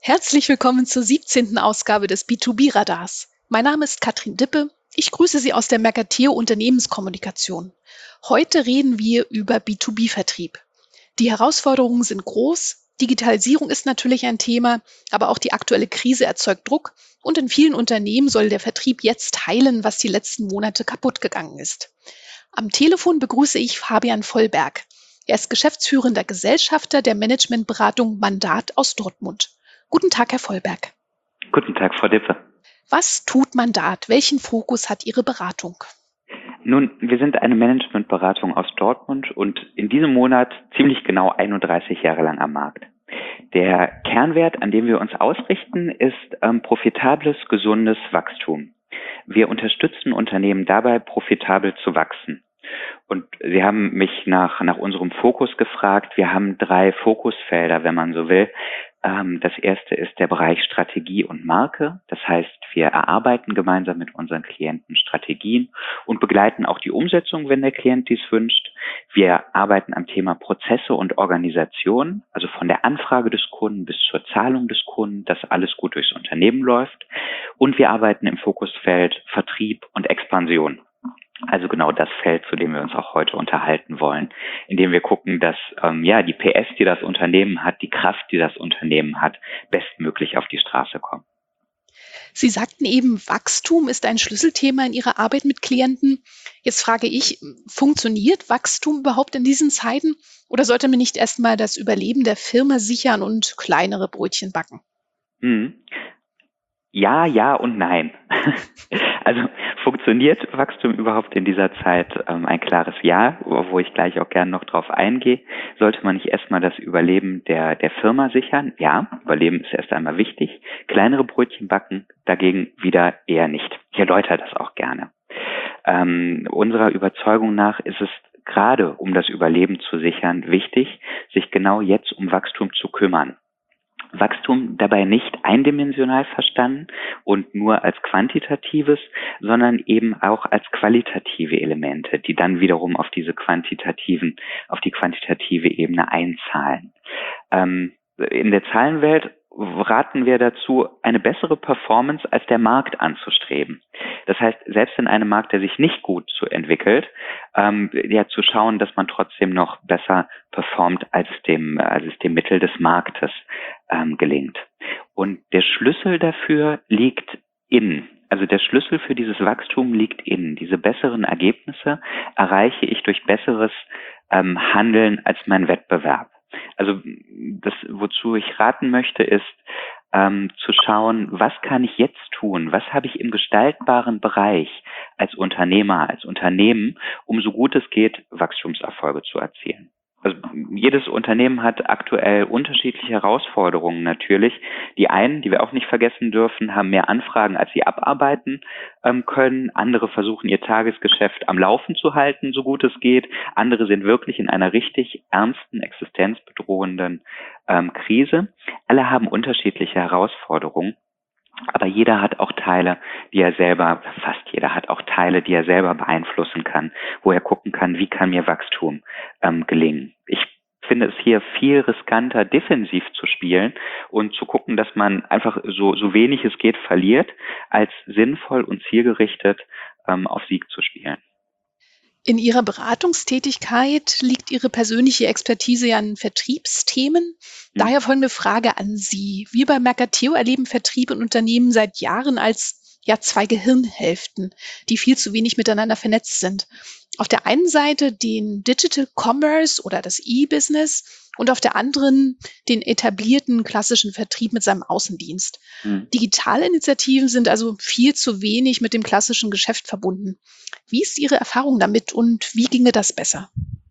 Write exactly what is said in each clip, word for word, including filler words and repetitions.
Herzlich willkommen zur siebzehnten Ausgabe des B zwei B-Radars. Mein Name ist Katrin Dippe. Ich grüße Sie aus der Mercateo Unternehmenskommunikation. Heute reden wir über B zwei B-Vertrieb. Die Herausforderungen sind groß. Digitalisierung ist natürlich ein Thema, aber auch die aktuelle Krise erzeugt Druck und in vielen Unternehmen soll der Vertrieb jetzt heilen, was die letzten Monate kaputt gegangen ist. Am Telefon begrüße ich Fabian Vollberg. Er ist geschäftsführender Gesellschafter der Managementberatung Mandat aus Dortmund. Guten Tag, Herr Vollberg. Guten Tag, Frau Dippe. Was tut Mandat? Welchen Fokus hat Ihre Beratung? Nun, wir sind eine Managementberatung aus Dortmund und in diesem Monat ziemlich genau einunddreißig Jahre lang am Markt. Der Kernwert, an dem wir uns ausrichten, ist ähm, profitables, gesundes Wachstum. Wir unterstützen Unternehmen dabei, profitabel zu wachsen. Und Sie haben mich nach, nach unserem Fokus gefragt. Wir haben drei Fokusfelder, wenn man so will. Ähm, das erste ist der Bereich Strategie und Marke. Das heißt, wir erarbeiten gemeinsam mit unseren Klienten Strategien und begleiten auch die Umsetzung, wenn der Klient dies wünscht. Wir arbeiten am Thema Prozesse und Organisation, also von der Anfrage des Kunden bis zur Zahlung des Kunden, dass alles gut durchs Unternehmen läuft. Und wir arbeiten im Fokusfeld Vertrieb und Expansion. Also genau das Feld, zu dem wir uns auch heute unterhalten wollen, indem wir gucken, dass ähm, ja die P S, die das Unternehmen hat, die Kraft, die das Unternehmen hat, bestmöglich auf die Straße kommen. Sie sagten eben, Wachstum ist ein Schlüsselthema in Ihrer Arbeit mit Klienten. Jetzt frage ich, funktioniert Wachstum überhaupt in diesen Zeiten oder sollte man nicht erstmal das Überleben der Firma sichern und kleinere Brötchen backen? Hm. Ja, ja und nein. Also funktioniert Wachstum überhaupt in dieser Zeit? Ähm, ein klares Ja, wo ich gleich auch gerne noch drauf eingehe. Sollte man nicht erstmal das Überleben der, der Firma sichern? Ja, Überleben ist erst einmal wichtig. Kleinere Brötchen backen dagegen wieder eher nicht. Ich erläutere das auch gerne. Ähm, unserer Überzeugung nach ist es gerade, um das Überleben zu sichern, wichtig, sich genau jetzt um Wachstum zu kümmern. Wachstum dabei nicht eindimensional verstanden und nur als quantitatives, sondern eben auch als qualitative Elemente, die dann wiederum auf diese quantitativen, auf die quantitative Ebene einzahlen. Ähm, in der Zahlenwelt raten wir dazu, eine bessere Performance als der Markt anzustreben. Das heißt, selbst in einem Markt, der sich nicht gut so entwickelt, ähm, ja zu schauen, dass man trotzdem noch besser performt, als dem, als es dem Mittel des Marktes ähm, gelingt. Und der Schlüssel dafür liegt in, also der Schlüssel für dieses Wachstum liegt in. Diese besseren Ergebnisse erreiche ich durch besseres ähm, Handeln als mein Wettbewerb. Also das, wozu ich raten möchte, ist ähm, zu schauen, was kann ich jetzt tun? Was habe ich im gestaltbaren Bereich als Unternehmer, als Unternehmen, um so gut es geht, Wachstumserfolge zu erzielen? Also jedes Unternehmen hat aktuell unterschiedliche Herausforderungen natürlich. Die einen, die wir auch nicht vergessen dürfen, haben mehr Anfragen, als sie abarbeiten ähm, können. Andere versuchen, ihr Tagesgeschäft am Laufen zu halten, so gut es geht. Andere sind wirklich in einer richtig ernsten, existenzbedrohenden ähm, Krise. Alle haben unterschiedliche Herausforderungen. Aber jeder hat auch Teile, die er selber, fast jeder hat auch Teile, die er selber beeinflussen kann, wo er gucken kann, wie kann mir Wachstum ähm, gelingen. Ich finde es hier viel riskanter, defensiv zu spielen und zu gucken, dass man einfach so, so wenig es geht verliert, als sinnvoll und zielgerichtet ähm, auf Sieg zu spielen. In Ihrer Beratungstätigkeit liegt Ihre persönliche Expertise ja an Vertriebsthemen. Daher folgende Frage an Sie. Wir bei Mercateo erleben Vertrieb in Unternehmen seit Jahren als ja zwei Gehirnhälften, die viel zu wenig miteinander vernetzt sind. Auf der einen Seite den Digital Commerce oder das E-Business und auf der anderen den etablierten klassischen Vertrieb mit seinem Außendienst. Mhm. Digitale Initiativen sind also viel zu wenig mit dem klassischen Geschäft verbunden. Wie ist Ihre Erfahrung damit und wie ginge das besser?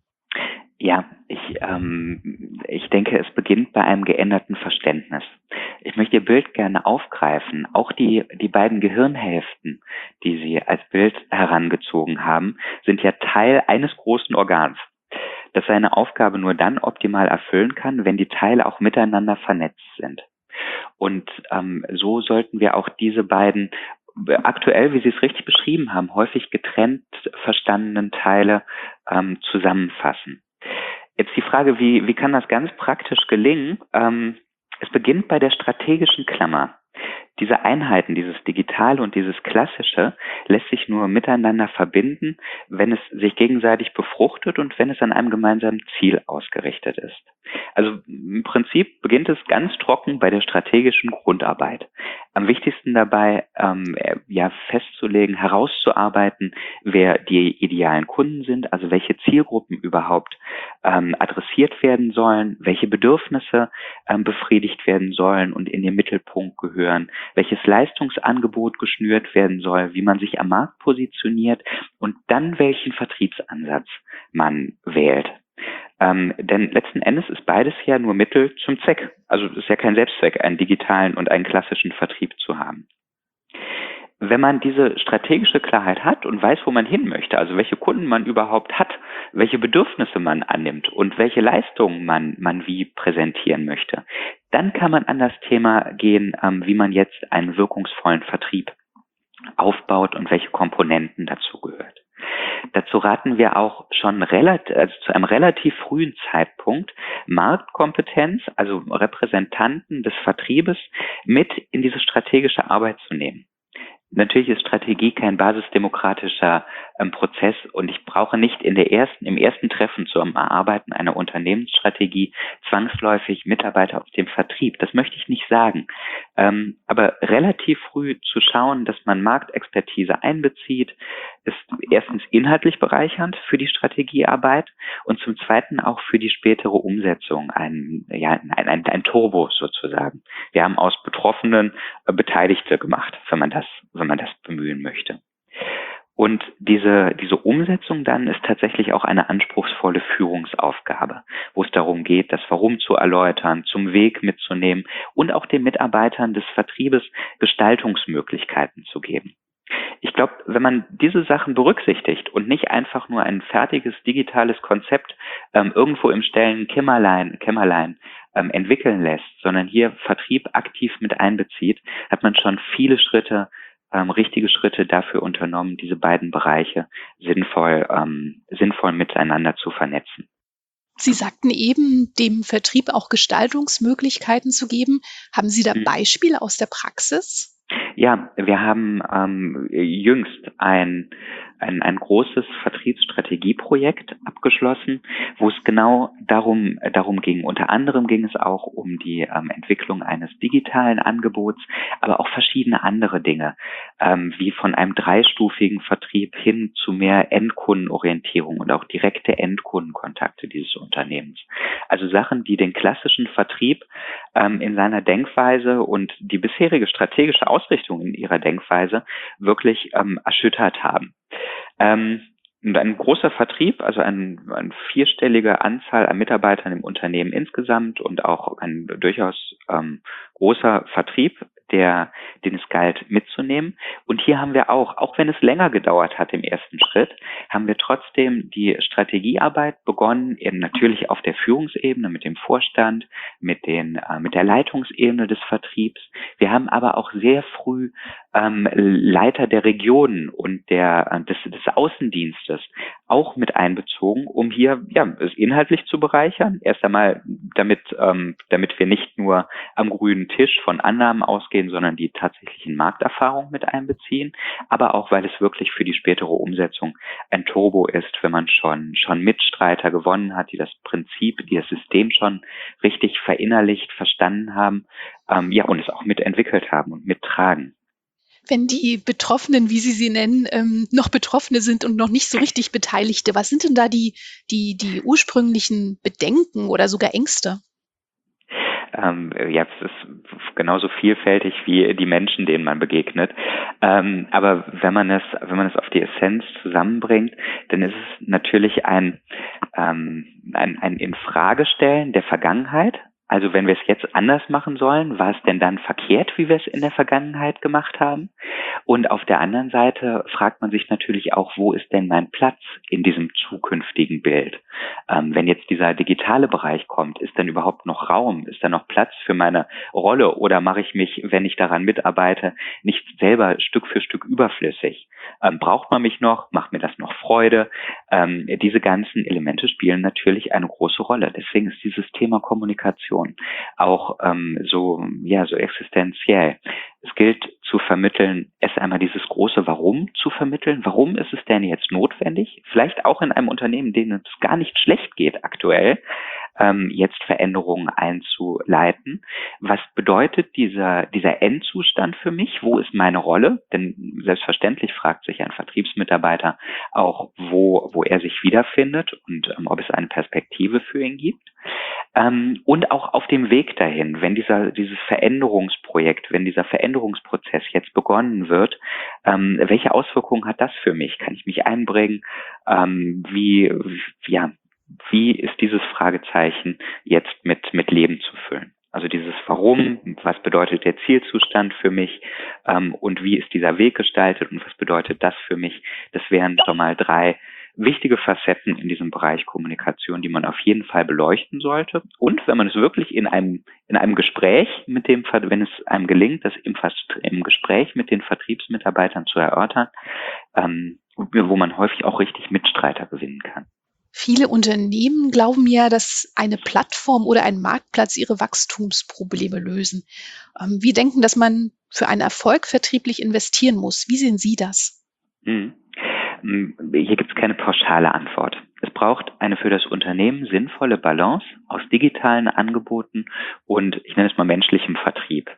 Ja, ich, ähm, ich denke, es beginnt bei einem geänderten Verständnis. Ich möchte Ihr Bild gerne aufgreifen. Auch die, die beiden Gehirnhälften, die Sie als Bild herangezogen haben, sind ja Teil eines großen Organs, das seine Aufgabe nur dann optimal erfüllen kann, wenn die Teile auch miteinander vernetzt sind. Und ähm, so sollten wir auch diese beiden aktuell, wie Sie es richtig beschrieben haben, häufig getrennt verstandenen Teile ähm, zusammenfassen. Jetzt die Frage, wie, wie kann das ganz praktisch gelingen? Ähm, Es beginnt bei der strategischen Klammer. Diese Einheiten, dieses Digitale und dieses Klassische, lässt sich nur miteinander verbinden, wenn es sich gegenseitig befruchtet und wenn es an einem gemeinsamen Ziel ausgerichtet ist. Also im Prinzip beginnt es ganz trocken bei der strategischen Grundarbeit. Am wichtigsten dabei, ähm, ja, festzulegen, herauszuarbeiten, wer die idealen Kunden sind, also welche Zielgruppen überhaupt ähm, adressiert werden sollen, welche Bedürfnisse ähm, befriedigt werden sollen und in den Mittelpunkt gehören, welches Leistungsangebot geschnürt werden soll, wie man sich am Markt positioniert und dann welchen Vertriebsansatz man wählt. Ähm, denn letzten Endes ist beides ja nur Mittel zum Zweck. Also es ist ja kein Selbstzweck, einen digitalen und einen klassischen Vertrieb zu haben. Wenn man diese strategische Klarheit hat und weiß, wo man hin möchte, also welche Kunden man überhaupt hat, welche Bedürfnisse man annimmt und welche Leistungen man, man wie präsentieren möchte, dann kann man an das Thema gehen, ähm, wie man jetzt einen wirkungsvollen Vertrieb aufbaut und welche Komponenten dazu gehört. Dazu raten wir auch schon relativ, also zu einem relativ frühen Zeitpunkt, Marktkompetenz, also Repräsentanten des Vertriebes, mit in diese strategische Arbeit zu nehmen. Natürlich ist Strategie kein basisdemokratischer ähm, Prozess und ich brauche nicht in der ersten, im ersten Treffen zum Erarbeiten einer Unternehmensstrategie zwangsläufig Mitarbeiter aus dem Vertrieb. Das möchte ich nicht sagen. Ähm, aber relativ früh zu schauen, dass man Marktexpertise einbezieht, ist erstens inhaltlich bereichernd für die Strategiearbeit und zum Zweiten auch für die spätere Umsetzung ein, ja, ein, ein, ein Turbo sozusagen. Wir haben aus Betroffenen äh, Beteiligte gemacht, wenn man das wenn man das bemühen möchte. Und diese, diese Umsetzung dann ist tatsächlich auch eine anspruchsvolle Führungsaufgabe, wo es darum geht, das Warum zu erläutern, zum Weg mitzunehmen und auch den Mitarbeitern des Vertriebes Gestaltungsmöglichkeiten zu geben. Ich glaube, wenn man diese Sachen berücksichtigt und nicht einfach nur ein fertiges digitales Konzept ähm, irgendwo im stillen Kämmerlein, Kämmerlein ähm, entwickeln lässt, sondern hier Vertrieb aktiv mit einbezieht, hat man schon viele Schritte Ähm, richtige Schritte dafür unternommen, diese beiden Bereiche sinnvoll, ähm, sinnvoll miteinander zu vernetzen. Sie sagten eben, dem Vertrieb auch Gestaltungsmöglichkeiten zu geben. Haben Sie da Mhm. Beispiele aus der Praxis? Ja, wir haben ähm, jüngst ein, ein, ein großes Vertriebsstrategieprojekt abgeschlossen, wo es genau darum, darum ging. Unter anderem ging es auch um die ähm, Entwicklung eines digitalen Angebots, aber auch verschiedene andere Dinge, ähm, wie von einem dreistufigen Vertrieb hin zu mehr Endkundenorientierung und auch direkte Endkundenkontakte dieses Unternehmens. Also Sachen, die den klassischen Vertrieb ähm, in seiner Denkweise und die bisherige strategische Ausrichtung in ihrer Denkweise wirklich ähm, erschüttert haben. Ähm, und ein großer Vertrieb, also ein, eine vierstellige Anzahl an Mitarbeitern im Unternehmen insgesamt und auch ein durchaus ähm, großer Vertrieb, der, den es galt mitzunehmen. Und hier haben wir auch, auch wenn es länger gedauert hat im ersten Schritt, haben wir trotzdem die Strategiearbeit begonnen, eben natürlich auf der Führungsebene mit dem Vorstand, mit den, äh, mit der Leitungsebene des Vertriebs. Wir haben aber auch sehr früh ähm, Leiter der Regionen und der, äh, des, des Außendienstes auch mit einbezogen, um hier, ja, es inhaltlich zu bereichern. Erst einmal, damit, ähm, damit wir nicht nur am grünen Tisch von Annahmen ausgehen, sondern die tatsächlichen Markterfahrungen mit einbeziehen, aber auch, weil es wirklich für die spätere Umsetzung ein Turbo ist, wenn man schon schon Mitstreiter gewonnen hat, die das Prinzip, die das System schon richtig verinnerlicht, verstanden haben, ähm, ja, und es auch mitentwickelt haben und mittragen. Wenn die Betroffenen, wie Sie sie nennen, ähm, noch Betroffene sind und noch nicht so richtig Beteiligte, was sind denn da die, die, die ursprünglichen Bedenken oder sogar Ängste? Ähm, ja, es ist genauso vielfältig wie die Menschen, denen man begegnet. Ähm, aber wenn man es, wenn man es auf die Essenz zusammenbringt, dann ist es natürlich ein, ähm, ein, ein Infragestellen der Vergangenheit. Also wenn wir es jetzt anders machen sollen, war es denn dann verkehrt, wie wir es in der Vergangenheit gemacht haben? Und auf der anderen Seite fragt man sich natürlich auch, wo ist denn mein Platz in diesem zukünftigen Bild? Ähm, wenn jetzt dieser digitale Bereich kommt, ist dann überhaupt noch Raum? Ist da noch Platz für meine Rolle? Oder mache ich mich, wenn ich daran mitarbeite, nicht selber Stück für Stück überflüssig? Ähm, braucht man mich noch? Macht mir das noch Freude? Ähm, diese ganzen Elemente spielen natürlich eine große Rolle. Deswegen ist dieses Thema Kommunikation Kommunikation, auch ähm, so ja so existenziell. Es gilt zu vermitteln, erst einmal dieses große Warum zu vermitteln. Warum ist es denn jetzt notwendig? Vielleicht auch in einem Unternehmen, denen es gar nicht schlecht geht aktuell, ähm, jetzt Veränderungen einzuleiten. Was bedeutet dieser dieser Endzustand für mich? Wo ist meine Rolle? Denn selbstverständlich fragt sich ein Vertriebsmitarbeiter auch, wo wo er sich wiederfindet und ähm, ob es eine Perspektive für ihn gibt. Ähm, und auch auf dem Weg dahin, wenn dieser dieses Veränderungsprojekt, wenn dieser Veränderungsprozess jetzt begonnen wird, ähm, welche Auswirkungen hat das für mich? Kann ich mich einbringen? Ähm, wie ja wie ist dieses Fragezeichen jetzt mit mit Leben zu füllen? Also dieses Warum, was bedeutet der Zielzustand für mich ähm, und wie ist dieser Weg gestaltet und was bedeutet das für mich? Das wären schon mal drei wichtige Facetten in diesem Bereich Kommunikation, die man auf jeden Fall beleuchten sollte. Und wenn man es wirklich in einem in einem Gespräch mit dem, wenn es einem gelingt, das im, im Gespräch mit den Vertriebsmitarbeitern zu erörtern, ähm, wo man häufig auch richtig Mitstreiter gewinnen kann. Viele Unternehmen glauben ja, dass eine Plattform oder ein Marktplatz ihre Wachstumsprobleme lösen. Ähm, wir denken, dass man für einen Erfolg vertrieblich investieren muss. Wie sehen Sie das? Mhm. Hier gibt es keine pauschale Antwort. Es braucht eine für das Unternehmen sinnvolle Balance aus digitalen Angeboten und, ich nenne es mal, menschlichem Vertrieb.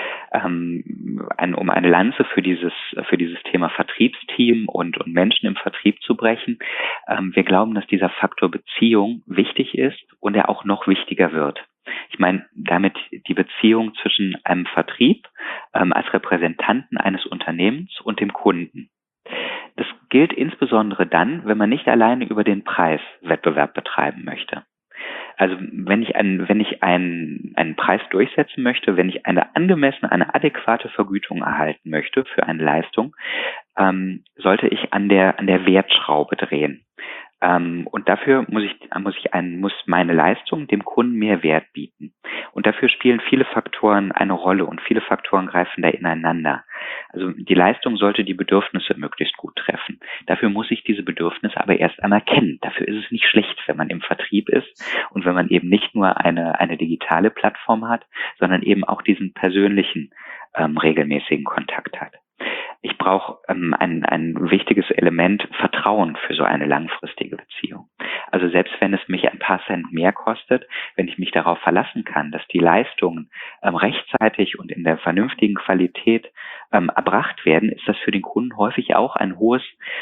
Ähm, ein, um eine Lanze für dieses für dieses Thema Vertriebsteam und, und Menschen im Vertrieb zu brechen. Ähm, wir glauben, dass dieser Faktor Beziehung wichtig ist und er auch noch wichtiger wird. Ich meine damit die Beziehung zwischen einem Vertrieb ähm, als Repräsentanten eines Unternehmens und dem Kunden. Das gilt insbesondere dann, wenn man nicht alleine über den Preis Wettbewerb betreiben möchte. Also wenn ich einen, wenn ich einen, einen Preis durchsetzen möchte, wenn ich eine angemessene, eine adäquate Vergütung erhalten möchte für eine Leistung, ähm, sollte ich an der an der Wertschraube drehen. Ähm, und dafür muss ich muss ich einen, muss meine Leistung dem Kunden mehr Wert bieten. Und dafür spielen viele Faktoren eine Rolle und viele Faktoren greifen da ineinander. Also die Leistung sollte die Bedürfnisse möglichst gut treffen. Dafür muss ich diese Bedürfnisse aber erst einmal kennen. Dafür ist es nicht schlecht, wenn man im Vertrieb ist und wenn man eben nicht nur eine eine digitale Plattform hat, sondern eben auch diesen persönlichen ähm, regelmäßigen Kontakt hat. Ich brauche ähm, ein, ein wichtiges Element Vertrauen für so eine langfristige Beziehung. Also selbst wenn es mich ein paar Cent mehr kostet, wenn ich mich darauf verlassen kann, dass die Leistungen ähm, rechtzeitig und in der vernünftigen Qualität ähm, erbracht werden, ist das für den Kunden häufig auch ein hohes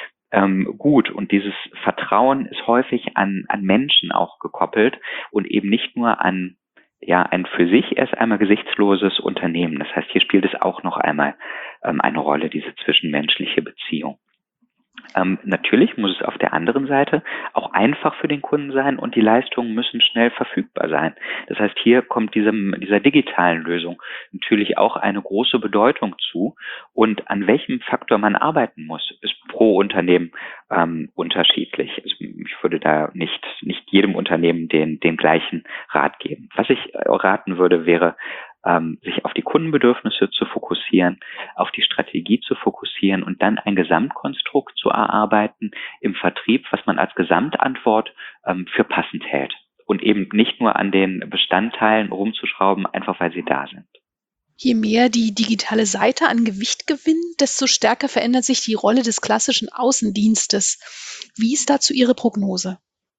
ähm, Gut. Und dieses Vertrauen ist häufig an, an Menschen auch gekoppelt und eben nicht nur an ja, ein für sich erst einmal gesichtsloses Unternehmen. Das heißt, hier spielt es auch noch einmal ähm, eine Rolle, diese zwischenmenschliche Beziehung. Ähm, natürlich muss es auf der anderen Seite auch einfach für den Kunden sein und die Leistungen müssen schnell verfügbar sein. Das heißt, hier kommt diesem, dieser digitalen Lösung natürlich auch eine große Bedeutung zu. Und an welchem Faktor man arbeiten muss, ist pro Unternehmen ähm, unterschiedlich. Also ich würde da nicht, nicht jedem Unternehmen den, den gleichen Rat geben. Was ich raten würde, wäre, ähm, sich auf die Kundenbedürfnisse zu fokussieren, auf die Strategie zu fokussieren und dann ein Gesamtkonstrukt zu erarbeiten im Vertrieb, was man als Gesamtantwort ähm, für passend hält und eben nicht nur an den Bestandteilen rumzuschrauben, einfach weil sie da sind. Je mehr die digitale Seite an Gewicht gewinnt, desto stärker verändert sich die Rolle des klassischen Außendienstes. Wie ist dazu Ihre Prognose?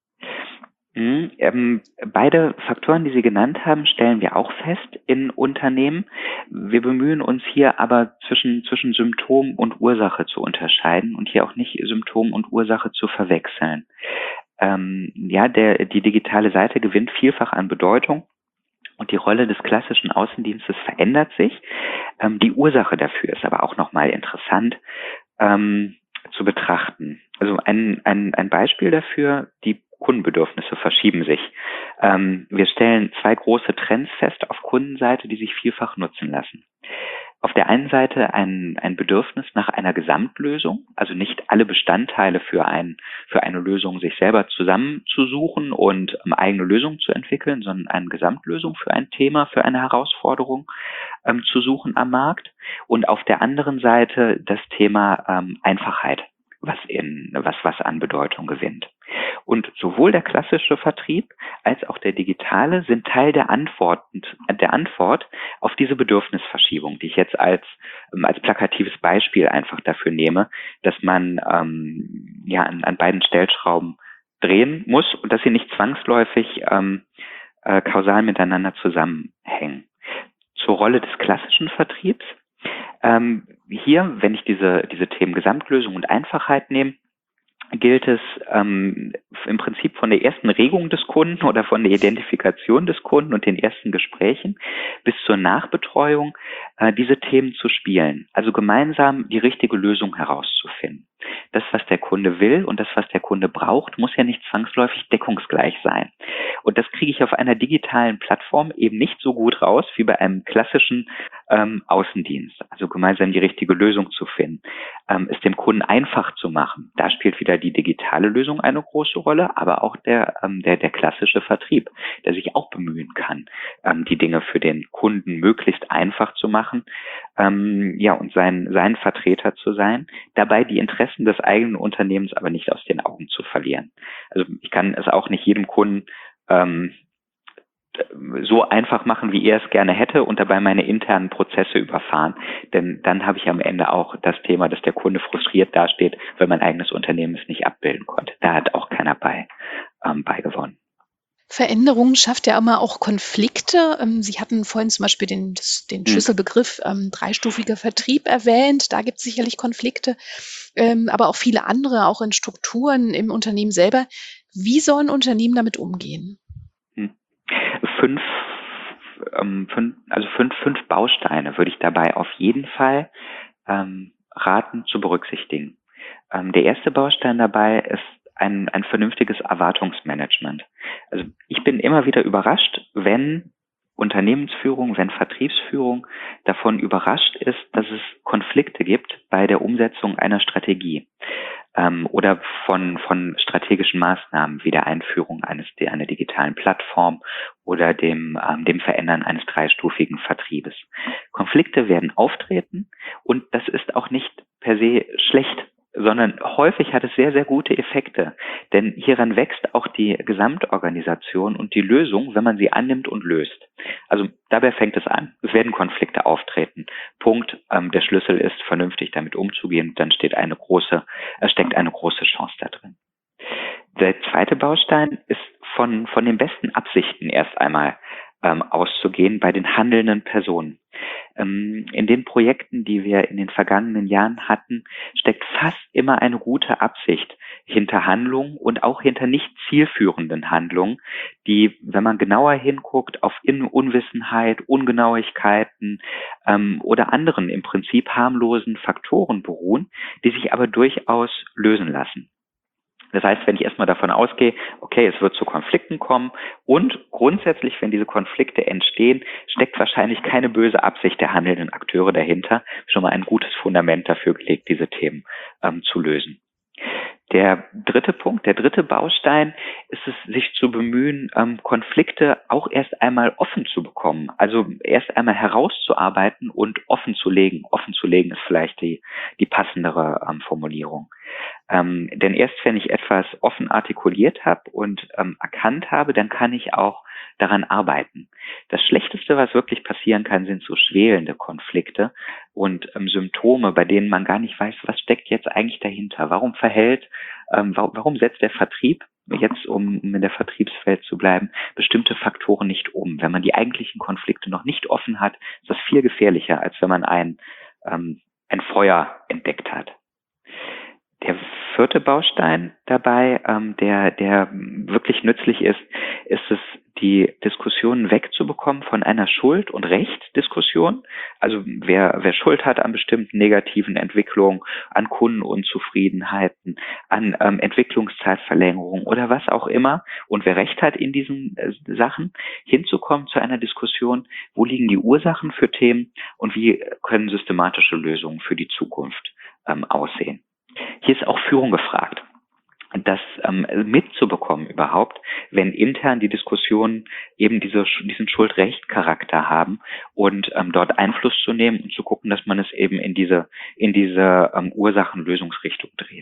Mhm, ähm, beide Faktoren, die Sie genannt haben, stellen wir auch fest in Unternehmen. Wir bemühen uns hier aber zwischen, zwischen Symptom und Ursache zu unterscheiden und hier auch nicht Symptom und Ursache zu verwechseln. Ähm, ja, der, die digitale Seite gewinnt vielfach an Bedeutung. Und die Rolle des klassischen Außendienstes verändert sich. Ähm, die Ursache dafür ist aber auch nochmal interessant ähm, zu betrachten. Also ein, ein, ein Beispiel dafür, die Kundenbedürfnisse verschieben sich. Ähm, wir stellen zwei große Trends fest auf Kundenseite, die sich vielfach nutzen lassen. Auf der einen Seite ein, ein Bedürfnis nach einer Gesamtlösung, also nicht alle Bestandteile für ein, für eine Lösung sich selber zusammenzusuchen und ähm, eigene Lösungen zu entwickeln, sondern eine Gesamtlösung für ein Thema, für eine Herausforderung ähm, zu suchen am Markt. Und auf der anderen Seite das Thema ähm, Einfachheit, was in, was, was an Bedeutung gewinnt. Und sowohl der klassische Vertrieb als auch der digitale sind Teil der Antwort, der Antwort auf diese Bedürfnisverschiebung, die ich jetzt als, als plakatives Beispiel einfach dafür nehme, dass man ähm, ja an, an beiden Stellschrauben drehen muss und dass sie nicht zwangsläufig ähm, äh, kausal miteinander zusammenhängen. Zur Rolle des klassischen Vertriebs. Ähm, hier, wenn ich diese, diese Themen Gesamtlösung und Einfachheit nehme, gilt es ähm, im Prinzip von der ersten Regung des Kunden oder von der Identifikation des Kunden und den ersten Gesprächen bis zur Nachbetreuung äh, diese Themen zu spielen. Also gemeinsam die richtige Lösung herauszufinden. Das, was der Kunde will und das, was der Kunde braucht, muss ja nicht zwangsläufig deckungsgleich sein. Und das kriege ich auf einer digitalen Plattform eben nicht so gut raus wie bei einem klassischen ähm, Außendienst. Also gemeinsam die richtige Lösung zu finden, ähm, es dem Kunden einfach zu machen. Da spielt wieder die digitale Lösung eine große Rolle, aber auch der, ähm, der, der klassische Vertrieb, der sich auch bemühen kann, ähm, die Dinge für den Kunden möglichst einfach zu machen, ähm, ja, und sein, sein Vertreter zu sein, dabei die Interessen des eigenen Unternehmens aber nicht aus den Augen zu verlieren. Also ich kann es auch nicht jedem Kunden ähm, so einfach machen, wie er es gerne hätte und dabei meine internen Prozesse überfahren. Denn dann habe ich am Ende auch das Thema, dass der Kunde frustriert dasteht, weil mein eigenes Unternehmen es nicht abbilden konnte. Da hat auch keiner bei, ähm, beigewonnen. Veränderung schafft ja immer auch Konflikte. Ähm, Sie hatten vorhin zum Beispiel den, das, den Hm. Schlüsselbegriff ähm, dreistufiger Vertrieb erwähnt. Da gibt es sicherlich Konflikte, ähm, aber auch viele andere, auch in Strukturen im Unternehmen selber. Wie sollen Unternehmen damit umgehen? Hm. Fünf, ähm, fünf, also fünf, fünf Bausteine würde ich dabei auf jeden Fall ähm, raten zu berücksichtigen. Ähm, der erste Baustein dabei ist ein, ein vernünftiges Erwartungsmanagement. Also ich bin immer wieder überrascht, wenn Unternehmensführung, wenn Vertriebsführung davon überrascht ist, dass es Konflikte gibt bei der Umsetzung einer Strategie ähm, oder von, von strategischen Maßnahmen wie der Einführung eines der, einer digitalen Plattform oder dem, ähm, dem Verändern eines dreistufigen Vertriebes. Konflikte werden auftreten und das ist auch nicht per se schlecht, sondern häufig hat es sehr, sehr gute Effekte. Denn hieran wächst auch die Gesamtorganisation und die Lösung, wenn man sie annimmt und löst. Also dabei fängt es an. Es werden Konflikte auftreten. Punkt. Ähm, der Schlüssel ist, vernünftig damit umzugehen. Dann steht eine große, äh, steckt eine große Chance da drin. Der zweite Baustein ist von, von den besten Absichten erst einmal ähm, auszugehen bei den handelnden Personen. Ähm, in den Projekten, die wir in den vergangenen Jahren hatten, steckt fast immer eine gute Absicht hinter Handlungen und auch hinter nicht zielführenden Handlungen, die, wenn man genauer hinguckt, auf Unwissenheit, Ungenauigkeiten ähm, oder anderen im Prinzip harmlosen Faktoren beruhen, die sich aber durchaus lösen lassen. Das heißt, wenn ich erstmal davon ausgehe, okay, es wird zu Konflikten kommen und grundsätzlich, wenn diese Konflikte entstehen, steckt wahrscheinlich keine böse Absicht der handelnden Akteure dahinter, schon mal ein gutes Fundament dafür gelegt, diese Themen ähm, zu lösen. Der dritte Punkt, der dritte Baustein ist es, sich zu bemühen, ähm, Konflikte auch erst einmal offen zu bekommen. Also erst einmal herauszuarbeiten und offen zu legen. Offen zu legen ist vielleicht die, die passendere ähm, Formulierung. Ähm, denn erst wenn ich etwas offen artikuliert habe und ähm, erkannt habe, dann kann ich auch daran arbeiten. Das Schlechteste, was wirklich passieren kann, sind so schwelende Konflikte und ähm, Symptome, bei denen man gar nicht weiß, was steckt jetzt eigentlich dahinter? Warum verhält, ähm, warum, warum setzt der Vertrieb jetzt, um, um in der Vertriebswelt zu bleiben, bestimmte Faktoren nicht um? Wenn man die eigentlichen Konflikte noch nicht offen hat, ist das viel gefährlicher, als wenn man ein, ähm, ein Feuer entdeckt hat. Der vierte Baustein dabei, ähm, der, der wirklich nützlich ist, ist es, die Diskussionen wegzubekommen von einer Schuld- und Recht-Diskussion. Also wer, wer Schuld hat an bestimmten negativen Entwicklungen, an Kundenunzufriedenheiten, an ähm, Entwicklungszeitverlängerung oder was auch immer und wer Recht hat in diesen äh, Sachen, hinzukommen zu einer Diskussion, wo liegen die Ursachen für Themen und wie können systematische Lösungen für die Zukunft ähm, aussehen. Hier ist auch Führung gefragt, das ähm, mitzubekommen überhaupt, wenn intern die Diskussionen eben diese, diesen Schuld-Recht-Charakter haben und ähm, dort Einfluss zu nehmen und zu gucken, dass man es eben in diese, in diese ähm, Ursachen-Lösungsrichtung dreht.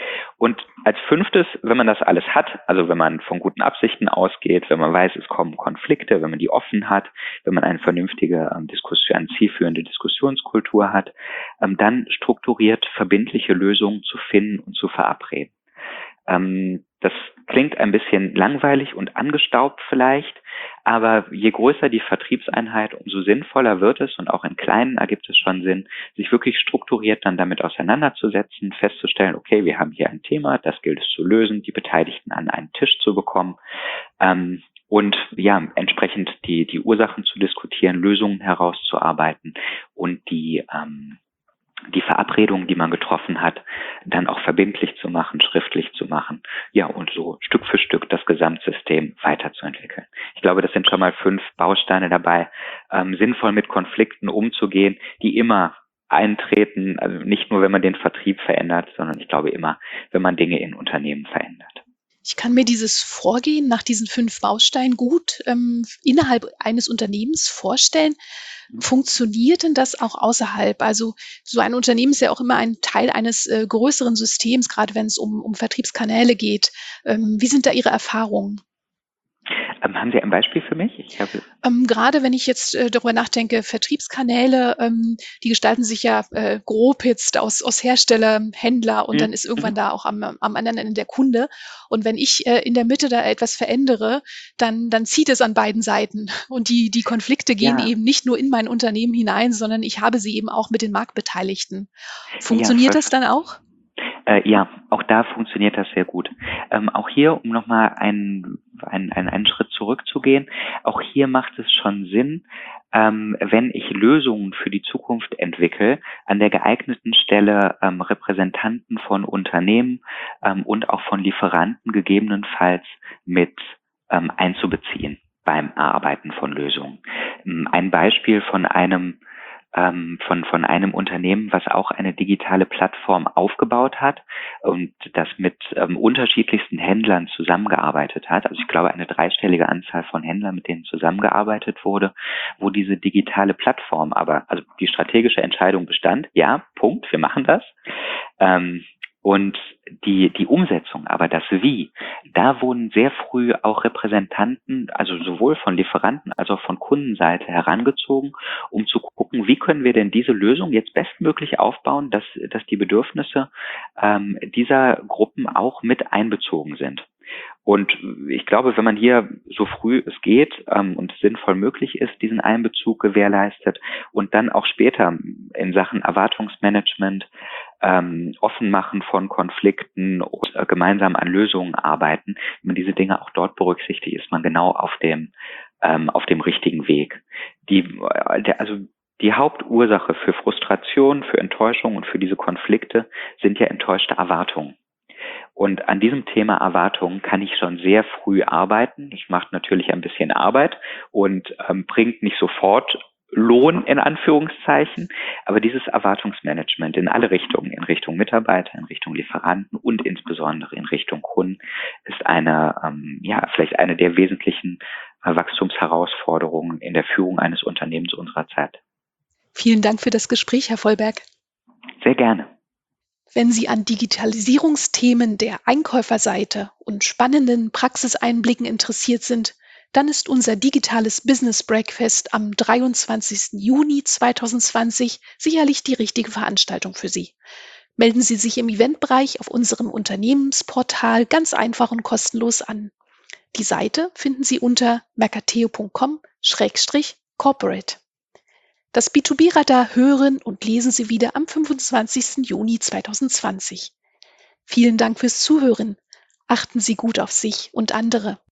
Und als fünftes, wenn man das alles hat, also wenn man von guten Absichten ausgeht, wenn man weiß, es kommen Konflikte, wenn man die offen hat, wenn man eine vernünftige ähm, Diskussion, eine zielführende Diskussionskultur hat, ähm, dann strukturiert verbindliche Lösungen zu finden und zu verabreden. Ähm, das klingt ein bisschen langweilig und angestaubt vielleicht, aber je größer die Vertriebseinheit, umso sinnvoller wird es, und auch in kleinen ergibt es schon Sinn, sich wirklich strukturiert dann damit auseinanderzusetzen, festzustellen, okay, wir haben hier ein Thema, das gilt es zu lösen, die Beteiligten an einen Tisch zu bekommen, ähm, und ja, entsprechend die, die Ursachen zu diskutieren, Lösungen herauszuarbeiten und die ähm, die Verabredungen, die man getroffen hat, dann auch verbindlich zu machen, schriftlich zu machen, ja, und so Stück für Stück das Gesamtsystem weiterzuentwickeln. Ich glaube, das sind schon mal fünf Bausteine dabei, ähm, sinnvoll mit Konflikten umzugehen, die immer eintreten, also nicht nur, wenn man den Vertrieb verändert, sondern ich glaube immer, wenn man Dinge in Unternehmen verändert. Ich kann mir dieses Vorgehen nach diesen fünf Bausteinen gut ähm, innerhalb eines Unternehmens vorstellen. Funktioniert denn das auch außerhalb? Also so ein Unternehmen ist ja auch immer ein Teil eines äh, größeren Systems, gerade wenn es um, um Vertriebskanäle geht. Ähm, wie sind da Ihre Erfahrungen? Ähm, haben Sie ein Beispiel für mich? Ich habe Ähm, gerade wenn ich jetzt äh, darüber nachdenke, Vertriebskanäle, ähm, die gestalten sich ja äh, grob jetzt aus, aus Hersteller, Händler, und mhm. dann ist irgendwann da auch am, am anderen Ende der Kunde. Und wenn ich äh, in der Mitte da etwas verändere, dann, dann zieht es an beiden Seiten. Und die, die Konflikte gehen Ja, eben nicht nur in mein Unternehmen hinein, sondern ich habe sie eben auch mit den Marktbeteiligten. ja, Funktioniert voll. das dann auch? Äh, ja, auch da funktioniert das sehr gut. Ähm, auch hier, um nochmal einen, einen, einen, einen Schritt zurückzugehen, auch hier macht es schon Sinn, ähm, wenn ich Lösungen für die Zukunft entwickle, an der geeigneten Stelle ähm, Repräsentanten von Unternehmen ähm, und auch von Lieferanten gegebenenfalls mit ähm, einzubeziehen beim Erarbeiten von Lösungen. Ähm, ein Beispiel von einem ähm, von, von einem Unternehmen, was auch eine digitale Plattform aufgebaut hat und das mit ähm, unterschiedlichsten Händlern zusammengearbeitet hat. Also ich glaube, eine dreistellige Anzahl von Händlern, mit denen zusammengearbeitet wurde, wo diese digitale Plattform aber, also die strategische Entscheidung bestand, ja, Punkt, wir machen das. Ähm, Und die, die Umsetzung, aber das Wie, da wurden sehr früh auch Repräsentanten, also sowohl von Lieferanten als auch von Kundenseite herangezogen, um zu gucken, wie können wir denn diese Lösung jetzt bestmöglich aufbauen, dass, dass die Bedürfnisse ähm, dieser Gruppen auch mit einbezogen sind. Und ich glaube, wenn man hier so früh es geht ähm, und sinnvoll möglich ist, diesen Einbezug gewährleistet und dann auch später in Sachen Erwartungsmanagement, ähm, Offenmachen von Konflikten und äh, gemeinsam an Lösungen arbeiten, wenn man diese Dinge auch dort berücksichtigt, ist man genau auf dem ähm, auf dem richtigen Weg. Die, äh, der, also die Hauptursache für Frustration, für Enttäuschung und für diese Konflikte sind ja enttäuschte Erwartungen. Und an diesem Thema Erwartungen kann ich schon sehr früh arbeiten. Das macht natürlich ein bisschen Arbeit und ähm, bringt nicht sofort Lohn in Anführungszeichen, aber dieses Erwartungsmanagement in alle Richtungen, in Richtung Mitarbeiter, in Richtung Lieferanten und insbesondere in Richtung Kunden, ist eine, ähm, ja, vielleicht eine der wesentlichen äh, Wachstumsherausforderungen in der Führung eines Unternehmens unserer Zeit. Vielen Dank für das Gespräch, Herr Vollberg. Sehr gerne. Wenn Sie an Digitalisierungsthemen der Einkäuferseite und spannenden Praxiseinblicken interessiert sind, dann ist unser digitales Business Breakfast am dreiundzwanzigsten Juni zweitausendzwanzig sicherlich die richtige Veranstaltung für Sie. Melden Sie sich im Eventbereich auf unserem Unternehmensportal ganz einfach und kostenlos an. Die Seite finden Sie unter mercateo punkt com Schrägstrich corporate. Das B zwei B-Radar hören und lesen Sie wieder am fünfundzwanzigsten Juni zweitausendzwanzig. Vielen Dank fürs Zuhören. Achten Sie gut auf sich und andere.